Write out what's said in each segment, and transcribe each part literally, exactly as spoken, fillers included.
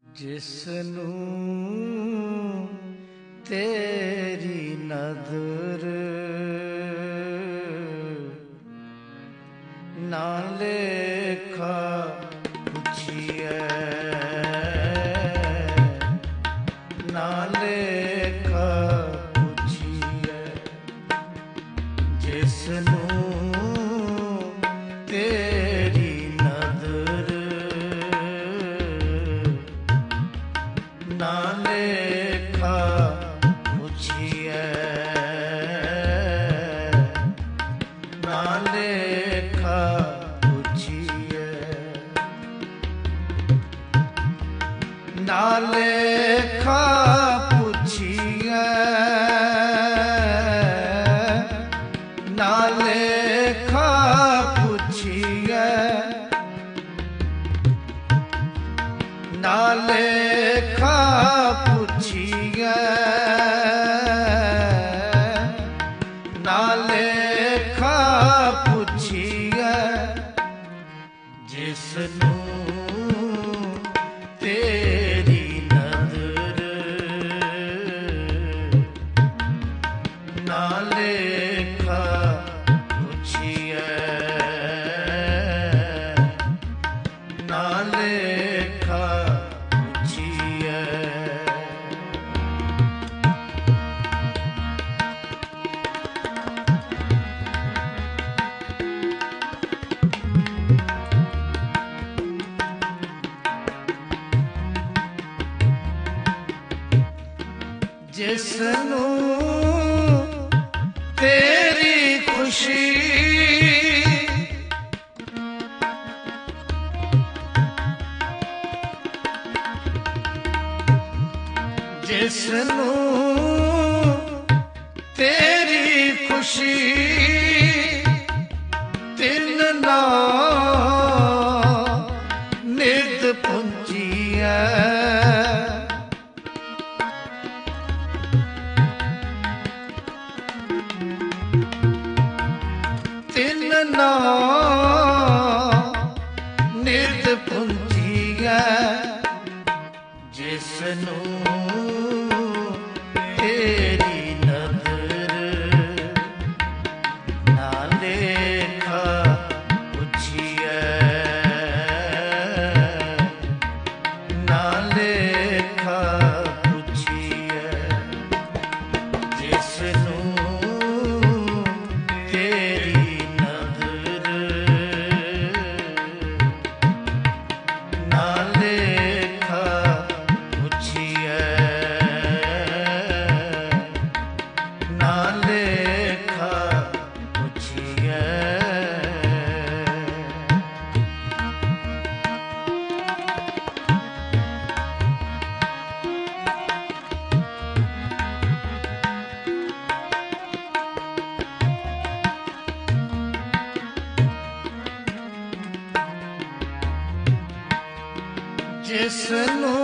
ਜਿਸਨੂੰ ਤੇਰੀ ਨਦਰ ਨਾ ਲੇਖਾ ਪੁੱਛੀਐ, ਨਾ ਲੇਖਾ ਪੁੱਛੀਐ, ਜਿਸਨੂੰ ਤੇਰੀ ਨਦਰ ਨਾ ਲੇਖਾ ਪੁੱਛੀਐ, ਨਾ ਲੇਖਾ ਪੁੱਛੀਐ, ਨਾ ਲੇਖਾ ਪੁੱਛੀਐ, ਨਾ ਲੇਖਾ ਪੁੱਛੀਐ, ਨਾ ਲੇਖਾ ਪੁੱਛੀਐ, ਨਾ ਲੇਖਾ ਪੁੱਛੀਐ, ਜਿਸਨੂੰ ਤੇਰੀ ਨਦਰ ਨਾ ਲੇਖਾ ਪੁੱਛੀਐ, ਨਾ ਲੇਖਾ ਪੁੱਛੀਐ। ਜਿਸਨੂੰ ਤੇਰੀ ਖੁਸ਼ੀ ਜਿਸਨੂੰ ਤੇਰੀ ਖੁਸ਼ੀ ਤਿੰਨ ਨਾ ਨਿਤ ਪੁੰਜੀਐ, ਤਿੰਨ ਨਾ ਨਿਤ ਪੁੰਜੀਐ, ਜਿਸਨੂੰ ਤੇਰੀ ਨਦਰ ਨਾ ਲੇਖਾ ਪੁੱਛੀਐ, ਨਾ ਲੇਖਾ ਪੁੱਛੀਐ, ਜਿਸਨੂੰ ਤੇਰੀ ਨਦਰ ਨਾ ਲੇਖਾ ਪੁੱਛੀਐ, ਨਾ ਲੇਖਾ ਪੁੱਛੀਐ। ਜਿਸਨੂੰ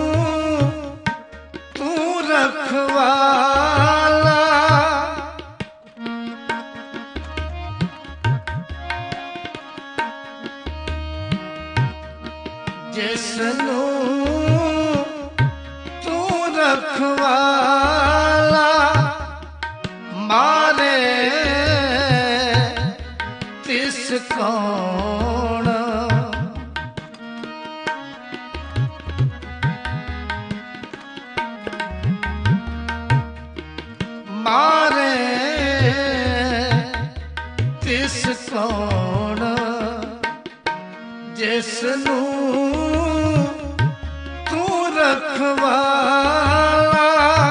ਤੂੰ ਰਖਵਾਲਾ ਜਿਸਨੂੰ ਤੂੰ ਰਖਵਾਲਾ ਮਾਰੇ ਤਿਸ ਕੌਣ, ਮਾਰੇ ਤਿਸ ਕੌਣ, ਜਿਸਨੂੰ ਤੂੰ ਰਖਵਾਲਾ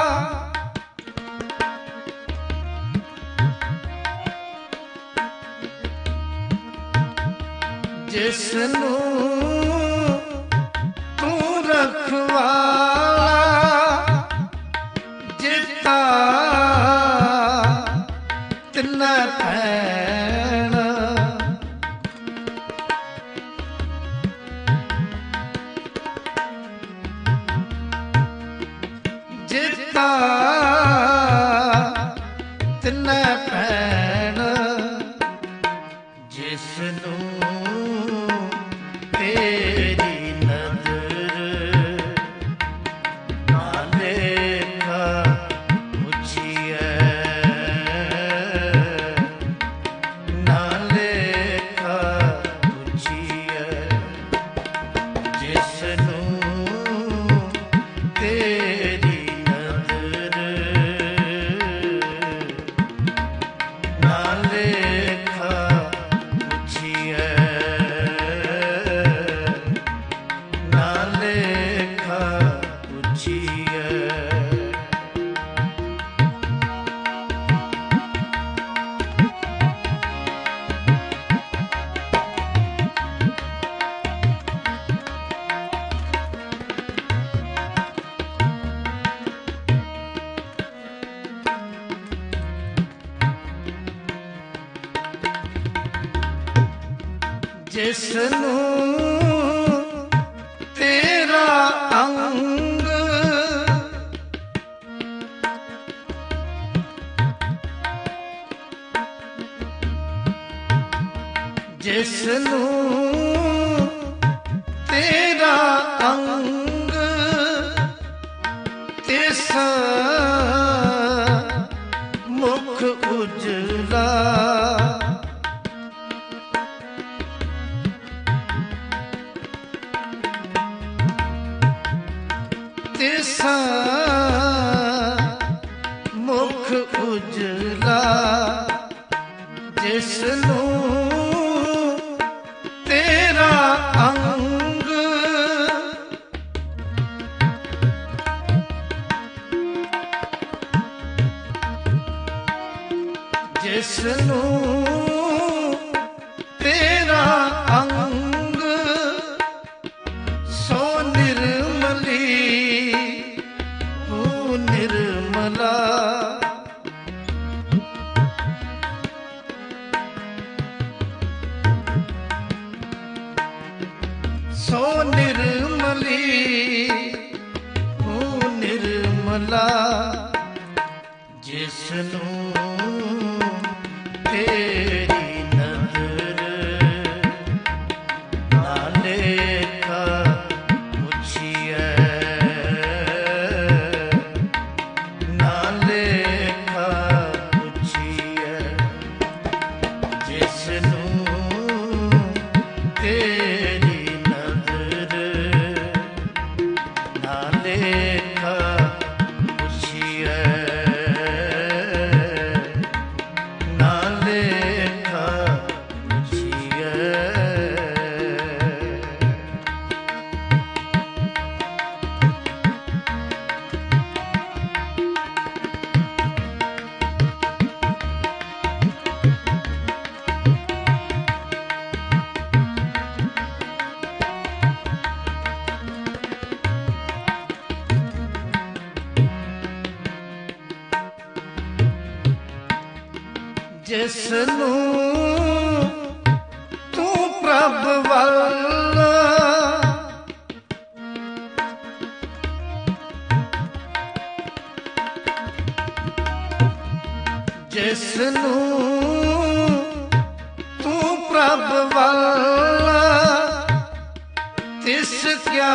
ਜਿਸਨੂੰ ਤੂੰ ਰਖਵਾਲਾ, ਜਿੱਤਾ ਤਿੰਨ ਭੈਣ ਜਿੱਤਾ ਤਿੰਨ ਭੈਣ, ਜਿਸਨੂੰ ਤੇਰੀ ਨਦਰ ਜਿਸਨੂੰ ਤੇਰੀ ਨਜ਼ਰ ਨਾ ਲੇਖਾ ਪੁੱਛੀਐ, ਨਾ ਲੇਖਾ ਪੁੱਛੀਐ। ਜਿਸਨੂੰ ਤੇਰਾ ਅੰਗ ਜਿਸਨੂੰ ਤੇਰਾ ਅੰਗ ਤਿਸ ਮੁਖ ਉਜਲਾ ਤਿਸ ਮੁਖ ਉਜਲਾ ਜਿਸਨੂੰ ਤੇਰਾ ਅੰਗ ਜਿਸਨੂੰ ਤੇਰਾ ਅੰਗ ਸੋ ਨਿਰਮਲੀ ਹੂੰ ਨਿਰਮਲਾ ਸੋ ਨਿਰਮਲੀ ਹੂੰ ਨਿਰਮਲਾ ਜਿਸਨੂੰ ਤੇਰੀ ਨਜ਼ਰ ਨਾ ਲੇਖਾ ਪੁੱਛੀਐ, ਨਾ ਲੇਖਾ ਪੁੱਛੀਐ। ਜਿਸਨੂੰ ਤੇਰੀ ਨਜ਼ਰ ਨਾ ਲੇਖਾ ਪੁੱਛੀਐ, ਨਾ ਲੇਖਾ ਪੁੱਛੀਐ। ਜਿਸਨੂੰ ਤੂੰ ਪ੍ਰਭ ਵੱਲ ਜਿਸਨੂੰ ਤੂੰ ਪ੍ਰਭ ਵੱਲ ਤਿਸ ਕਿਆ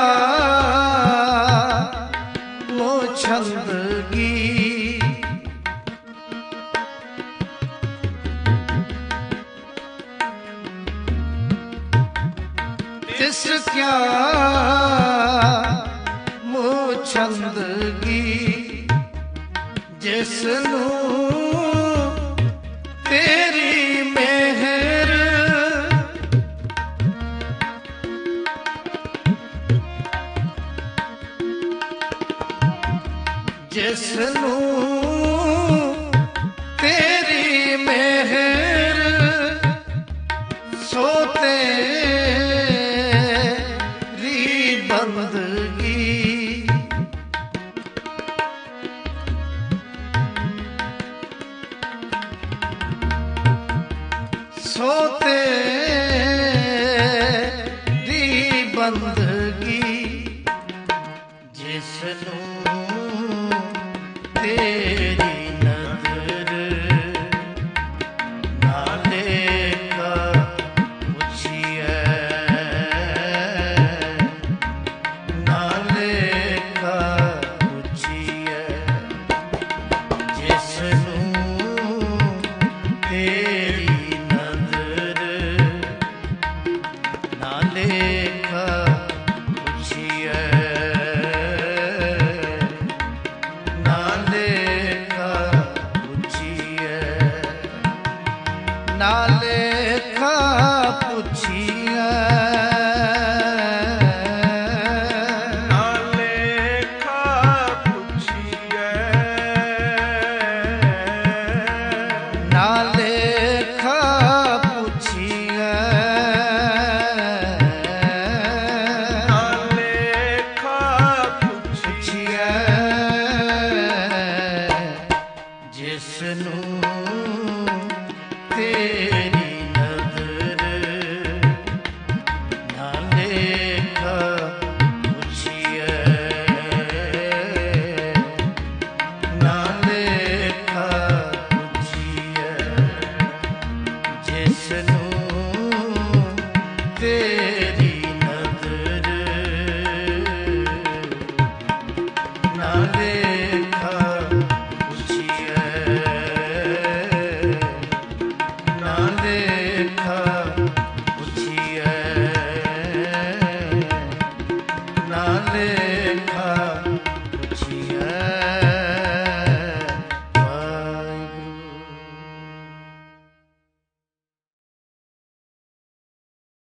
ਮੋਹ ਛੰਦਗੀ ਤਿਸ ਕਿਆ ਮੋਹ ਛੰਦਗੀ ਜਿਸਨੂੰ ਤੇਰੀ ਮਿਹਰ ਜਿਸਨੂੰ ਤੇਰੀ ਮਿਹਰ ਸੋ ਤੇਰੀ ਬੰਦਗੀ ਸੋ ਤੇਰੀ ਬੰਦਗੀ ਜਿਸਨੂੰ ਤੇਰੀ ਨਜ਼ਰ ਨਾ ਲੇਖਾ ਪੁੱਛੀਐ, ਨਾ ਲੇਖਾ ਪੁੱਛੀਐ। ਜਿਸਨੂੰ ਤੇਰੀ ਨਜ਼ਰ ਨਾ ਲੇਖਾ ਪੁੱਛੀਐ। ਤੇ